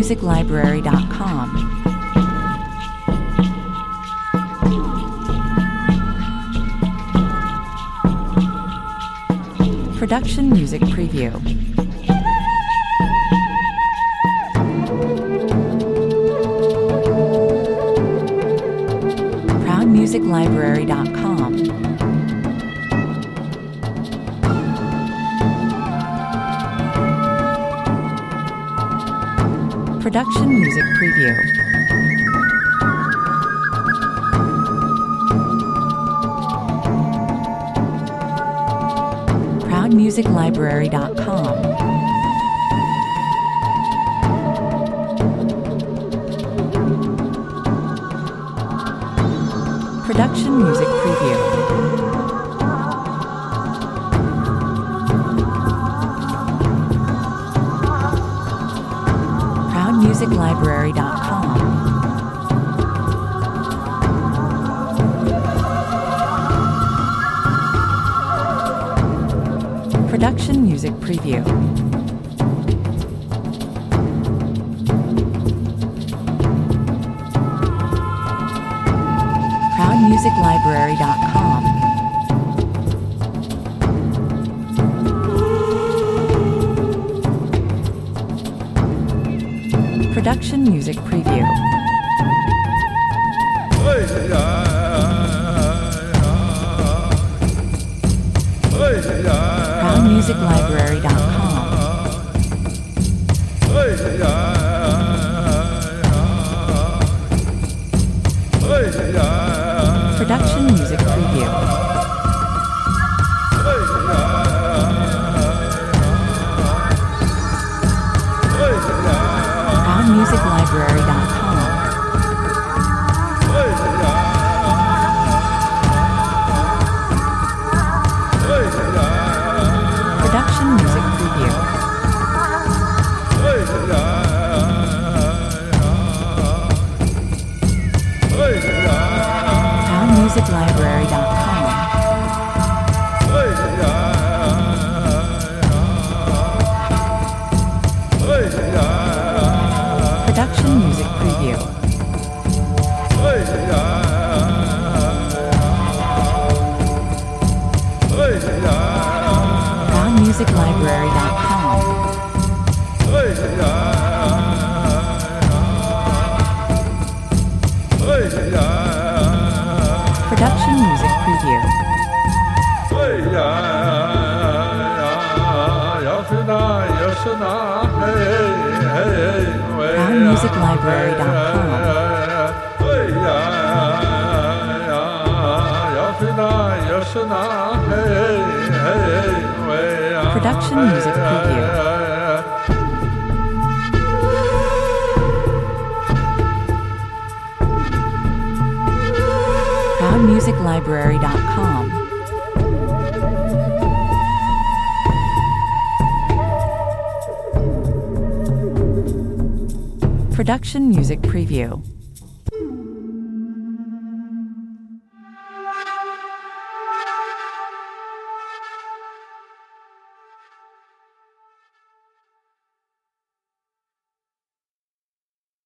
ProudMusicLibrary.com. Production Music Preview. ProudMusicLibrary.com. Production Music Preview. ProudMusicLibrary.com. Production Music Preview. ProudMusicLibrary.com. Production Music Preview. ProudMusicLibrary.com. Production Music Preview. ProudMusicLibrary.com. Production Music Preview. ProudMusicLibrary.com. Production Music Preview. ProudMusicLibrary.com. Production Music Preview. ProudMusicLibrary.com. Production Music Preview. ProudMusicLibrary.com. Production Music Preview. ProudMusicLibrary.com. Production Music Preview.